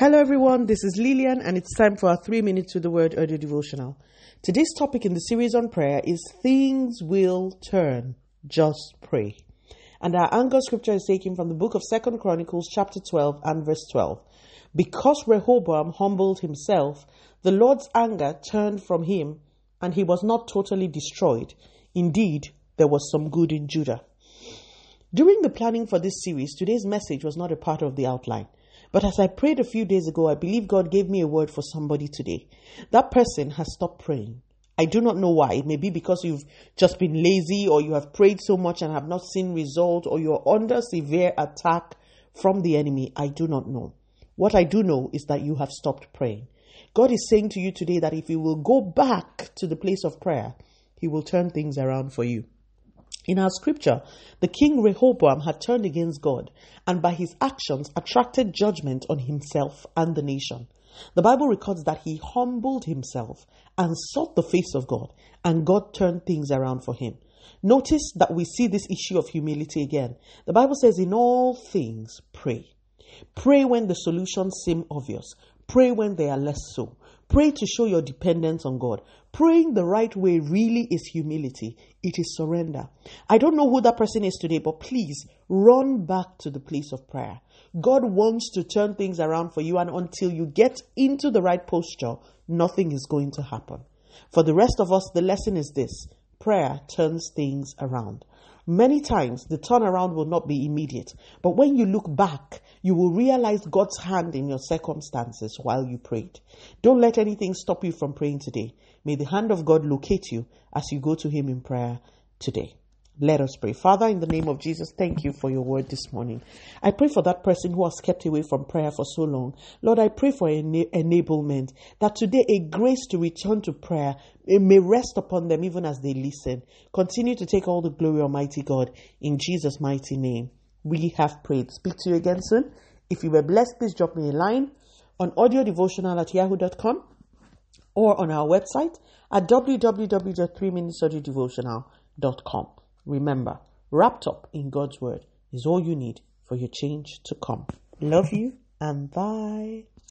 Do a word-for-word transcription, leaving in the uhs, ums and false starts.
Hello everyone, this is Lillian and it's time for our three minutes with the word audio devotional. Today's topic in the series on prayer is things will turn, just pray. And our anchor scripture is taken from the book of Second Chronicles chapter twelve and verse twelve. Because Rehoboam humbled himself, the Lord's anger turned from him and he was not totally destroyed. Indeed, there was some good in Judah. During the planning for this series, today's message was not a part of the outline. But as I prayed a few days ago, I believe God gave me a word for somebody today. That person has stopped praying. I do not know why. It may be because you've just been lazy, or you have prayed so much and have not seen result, or you're under severe attack from the enemy. I do not know. What I do know is that you have stopped praying. God is saying to you today that if you will go back to the place of prayer, He will turn things around for you. In our scripture, the king Rehoboam had turned against God and by his actions attracted judgment on himself and the nation. The Bible records that he humbled himself and sought the face of God, and God turned things around for him. Notice that we see this issue of humility again. The Bible says, in all things, pray. Pray when the solutions seem obvious. Pray when they are less so. Pray to show your dependence on God. Praying the right way really is humility. It is surrender. I don't know who that person is today, but please run back to the place of prayer. God wants to turn things around for you, and until you get into the right posture, nothing is going to happen. For the rest of us, the lesson is this: prayer turns things around. Many times, the turnaround will not be immediate, but when you look back, you will realize God's hand in your circumstances while you prayed. Don't let anything stop you from praying today. May the hand of God locate you as you go to Him in prayer today. Let us pray. Father, in the name of Jesus, thank you for your word this morning. I pray for that person who has kept away from prayer for so long. Lord, I pray for ena- enablement, that today a grace to return to prayer it may rest upon them even as they listen. Continue to take all the glory, Almighty God, in Jesus' mighty name. We have prayed. Speak to you again soon. If you were blessed, please drop me a line on audiodevotional at yahoo dot com or on our website at w w w dot three minutes audio devotional dot com. Remember, wrapped up in God's word is all you need for your change to come. Love you and bye.